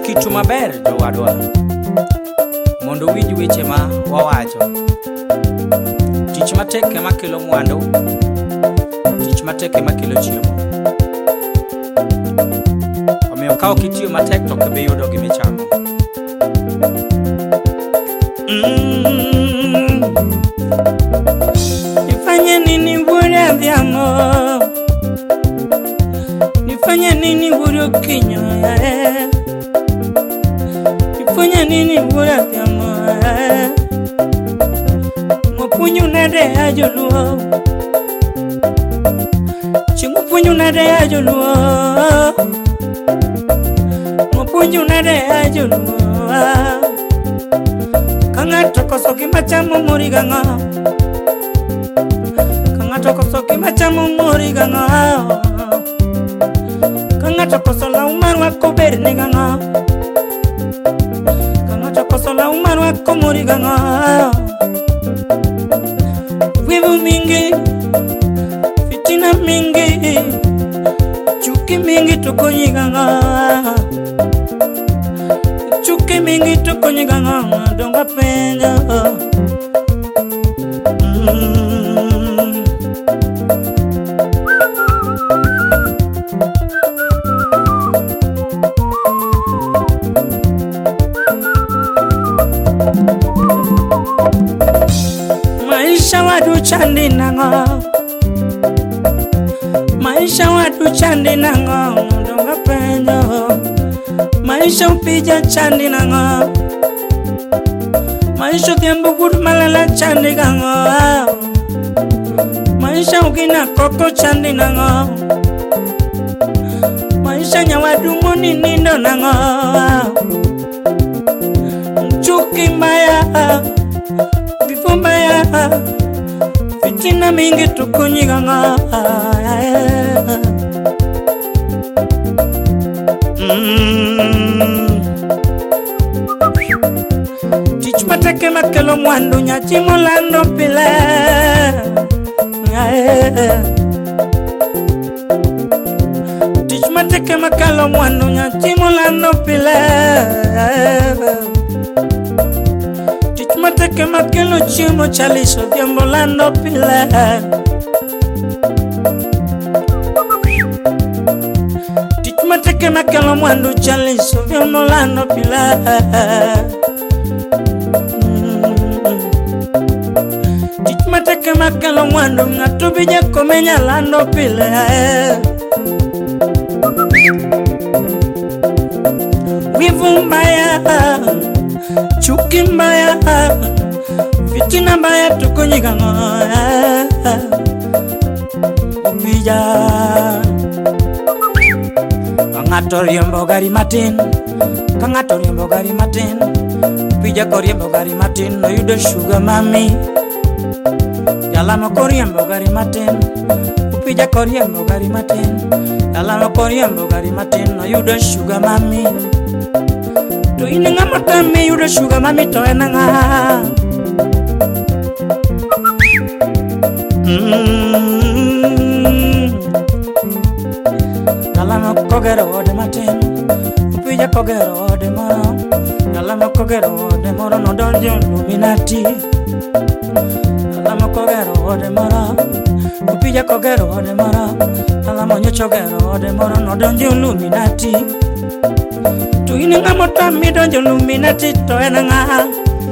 kitu maber jowadwa mondo winj weche ma wawacho. Tich matek ema kelo mwandu, tich matek ema kelo chiemo. Omiyo ka ok itiyo matek to be yudo gimichamo. Nifanye nini bure vyamo, nifanye nini bure kinyo, nifanye nini bure vyamo. Mopunyu nade ajoluo, chingupunyu nade ajoluo, mopunyu nade ajoluo. Kangato kosoki machamu moriganga, kangato kosoki machamu moriganga, kangato kosola umarwa kuberniganga, kangato kosola umarwa kumoriganga. Wivu mingi, fitina mingi, chuki mingi tukonyiganga, chuki mingi tukonyiganga, donga penya. Maisha wadu chandi nanga, maisha wadu chandi nanga, donga penya. Maisha upija chandi nanga, maisha tiembo kudu malala chandi nanga, maisha ukina koko chandi nanga, maisha nyawadu moni nindo nanga. Chuki mbaya, vifo mbaya, fitina mingi tukonyiganga. Tich mateke makelo mwandu nyachi molando pile. Tich mateke makelo mwandu nyachi molando pile. Tich mateke makelo chiemo chaliso diambolando pile. Mateke makelo mwandu chaliso diambolando pile. Tich mateke makelo mwandu ngatubija komenya lando pile. Wivu mbaya, chuki mbaya, fitina mbaya tukonyiganga. Upija kangato riembo gari matin, kangato riembo gari matin, upija koriembo gari matin, no yudo sugar mami. Jalamo koriembo gari matin, upija koriembo gari matin, jalamo koriembo gari matin, no yudo sugar mami. To ininga matami yudo sugar mami to enanga. Jalamo kogero de matin, upija kogero de moro, jalamo kogero de moro no donjo Illuminati. Jalamo kogero de moro, upija kogero de moro, jalamo nyochogero de moro no donjo Illuminati. Tu ini ngamota mi donjo Illuminati to enanga.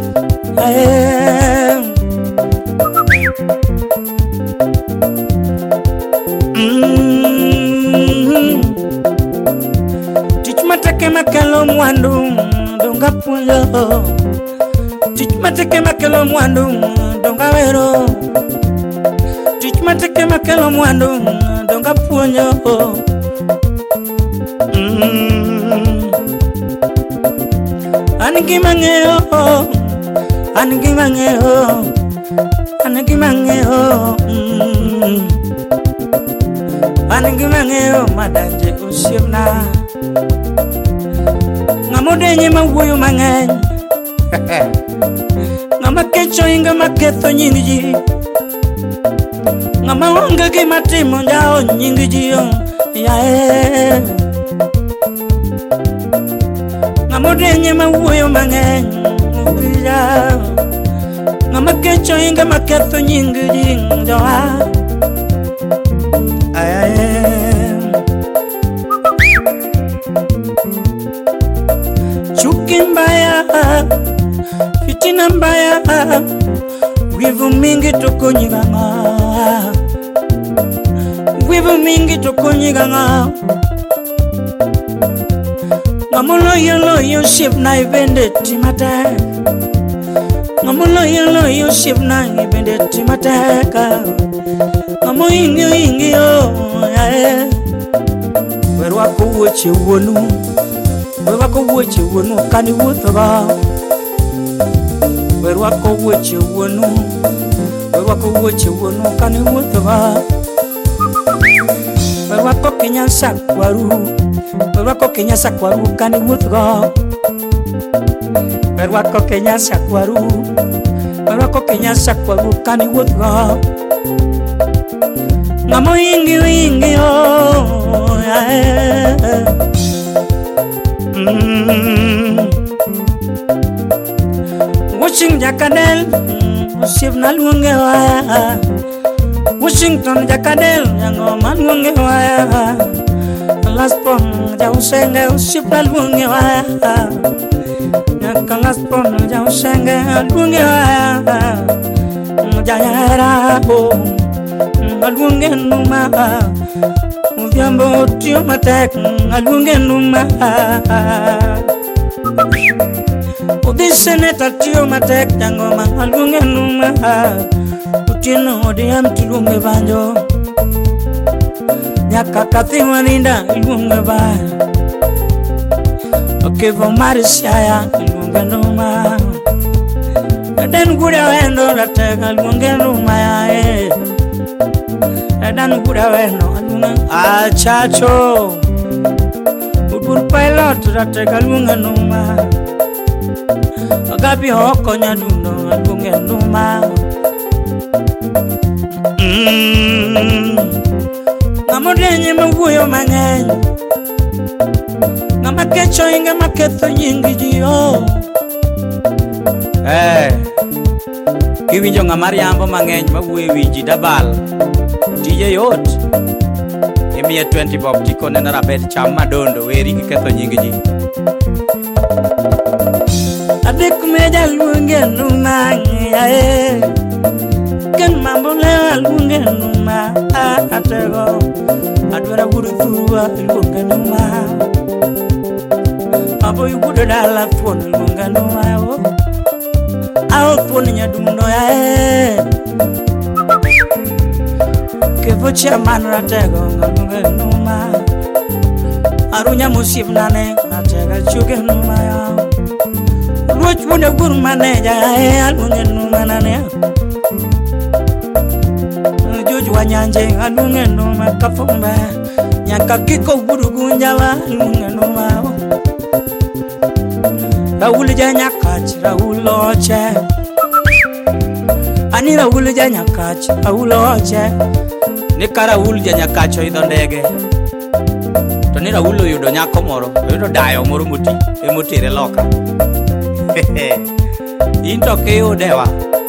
Tich mateke makelo mwandu donga puyo, tich mateke makelo mwandu donga wero, tich mateke makelo mwandu donga puyo. Anigimangeo, anigimangeo, anigimangeo, anigimangeo madanje usiemna. Ngamudenye mawuyo mangeny, ngama kecho inga maketho nyingi. Ngama onge gima timo njao nyingi jiyo. ngamodenye mawuoyo mang'eny upija ngama kecho inga maketho nying joa chuki mbaya fitina mbaya wivu mingi tokonyiganga wivu mingi tokonyiganga ngamulo yo ship na ibende timata ngamulo yo ship na ibende timata ngamu ingi yo werwa ko wuche wonu kani wuthoga werwa ko wuche wonu kani wuthoga werwa ko kenya sakwaru kani wuthoga werwa ko kenya sakwaru kani wuthoga ngamo ingi yo Washington Jakadel Sibnal Mungewa Washington Jakadel Yangoman Mungewa Last pon Jausenge Sibnal Mungewa Last pon Jausenge Mungewa Jayara Bo Alungenuma Uvyambo Tio Matek Alungenuma Ubiseneta Tio Matek Jangoma Alungenuma Utino Diam Tilunge Banjo Nyakakati Waninda Ilunge Ba Okevo Marisiaya Ilungenuma Dan Guda Wendo Latega Alungenuma Dan Guda Wendo Chacho Udbur pilot Latega Alungenuma Agapi hoko nyaduno Alungenuma Ngamodenye mawuoyo mang'eny ngama kecho inga maketho nyingi jiyo kiwinjo ng'ama riambo mang'eny mawuoyo wiji dabal tije yot imiye 20 bob tikone na rabet cham madondo weri giketho nyingi ji adek meja Alungenuma ken mambo le Alungenuma atego adwara gudu thua Alungenuma abo yugudu dala tuon Alungenuma ao tuon nyadundo kevo chairman ratego Alungenuma arunya musib nane atega Chugenuma Ruch wune gur maneja Alungenuma nane Juju wanyanje Alungenuma kafumba Nyaka kiko burugunja wa Alungenuma Raul Janyakach Raul Oche Ani Raul Janyakach Raul Oche Nika Raul Janyakach oidho ndege to ni Raul oyudo nyako moro oyudo dayo moro mutere loka into kiyudewa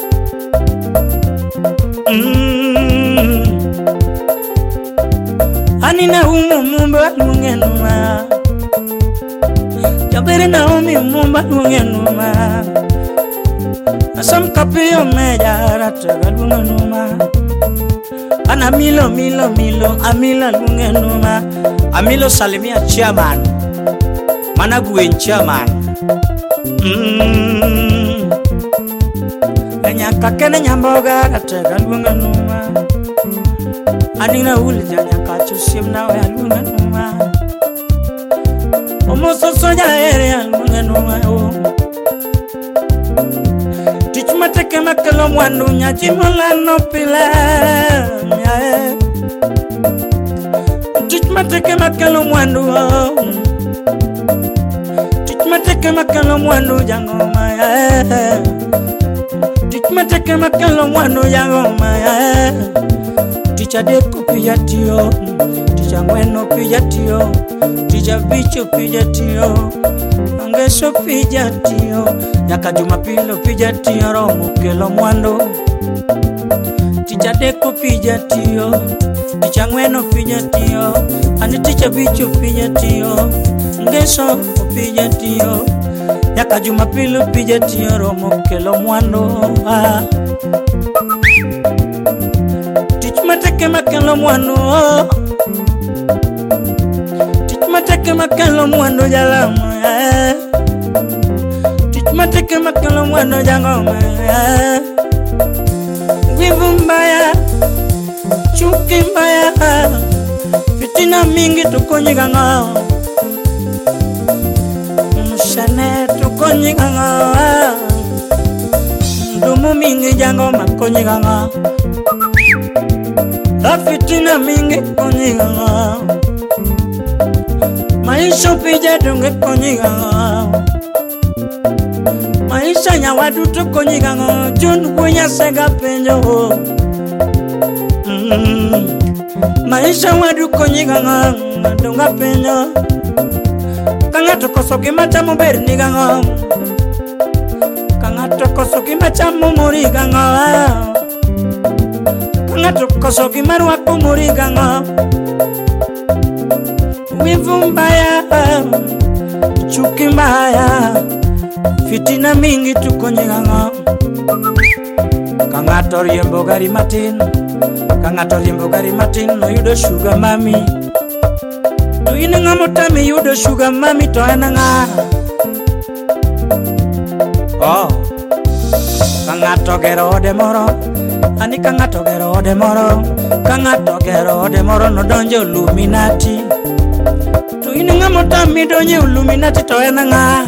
Ani na mumba Alungenuma Jabere na mumba Alungenuma Asam kapio meja ratega Alungenuma Ana milo amila Alungenuma Amilo salimia chairman Mana gwen chairman Nyaka kene nyamboga ratega Alungenuma Anina ulja nyaka chusim na we Alungenuma Omoso soja ere Alungenuma Tich mateke makelo mwandu nyachimola no pila Tich mateke makelo mwandu Tich mateke makelo mwandu jangoma Tich mateke makelo mwandu jangoma Ticha deko pijatio Ticha mweno pijatio Ticha bicho pijatio Ngeso pija tiyo, nyaka Jumapili pija tiyo, romo kelo mwandu. Tich adek pija tiyo, tich ang'wen pija tiyo, ani tich abich pija tiyo. Ngeso pija tiyo, nyaka Jumapili pija tiyo, romo kelo mwandu. Tich mateke makelo mwandu, tich mateke makelo mwandu jalamo. Tich mateke makelo mwandu jangoma. Wivu mbaya, chuki mbaya, fitina mingi tukonyiga ngao. Mshane tukonyiga ngao, ndumu mingi jangoma konyiga ngao. Fitina mingi konyiga ngao, maisha pija dunge konyiga ngao. Maisha nyawadu tukonyiga ngao, jun kunya sega penjo. Maisha wadu konyiga ngao, dunga penjo. Kanga tokosogi machamu berniga ngao, kanga tokosogi machamu muriga ngao, kanga tokosogi marwaku muriga ngao. Wivu mbaya, chuki mbaya, fitina mingi tukonyiga ngao. Kangato riembo gari matin, kangato riembo gari matin, no yudo sugar mami. To ine ngamo tami yudo sugar mami to enanga. Oh, kangato gero ode moro, ani kangato gero ode moro, kangato gero ode moro no donjo Illuminati. To ine ngamo tami donjo Illuminati to enanga.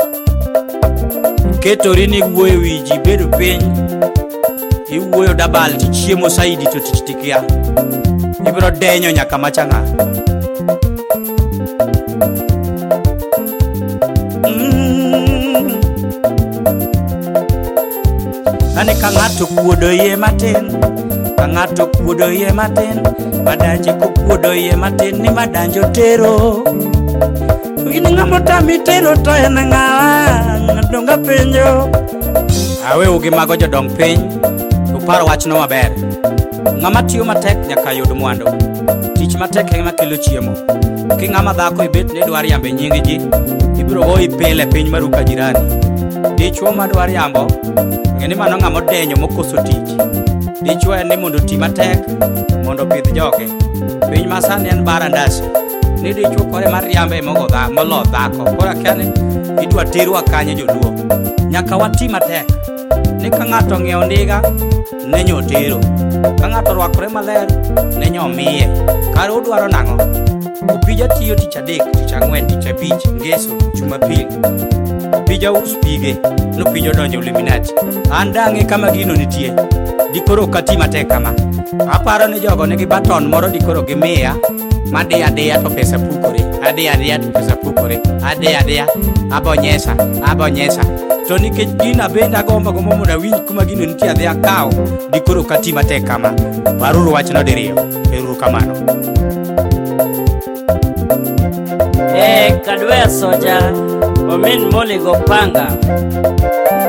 Ketori ni wuoyo wiji bedo piny, iwuoyo dabal tichiemo saidi to tichtikia, ibiro denyo nyaka machanga. Ani kangato kuodo ye matin, kangato kuodo ye matin, madanje kuodo ye matin ni madanjo tero. Ini ngamo tami tero to enanga, donga penjo. Awe ugi mago jodong piny, uparo wachno maber. Ngama tiyo matek nyaka yud mwandu. Tich matek ema kelo chiemo. Ki ngama dhako ibet ne dwar yambe nyingi ji, ibiro hoi pile piny maruka jirani. Dichwo madwar yambo, ngeni mano ngamo denyo mokoso tich. Dichwo en ni mondo ti matek, mondo pidh joge. Piny masani en barandasi. Ni dichwo kore mar yambe molo dhako. Kora kiane idwa terwa kanye joluo. Nyaka wati matek. Ni ka ng'ato ng'iewo ndiga, ne nyo tero. Ka ng'ato rwakore maler, ne nyo miye. Kare udwaro nang'o? Opija tiyo tich adek, tich ang'wen, tich abich, ngeso, Jumapili. Opija us pige, nopija donjo Illuminati. An dang'e kama gino nitie. Dikoro kati matek kama. Aparo ni jogo nigi baton moro dikoro gimiya. Madi adea to pesa pukore. Adea to pesa pukore. Adea. Abonyesa. To nikech gina benda gomba mondo winj kuma gino nitie adhi akaw. Dikoro kati matek kama. Paruru wachno diriyo. Eruru kamano. Kadwe soja, omin moli go panga.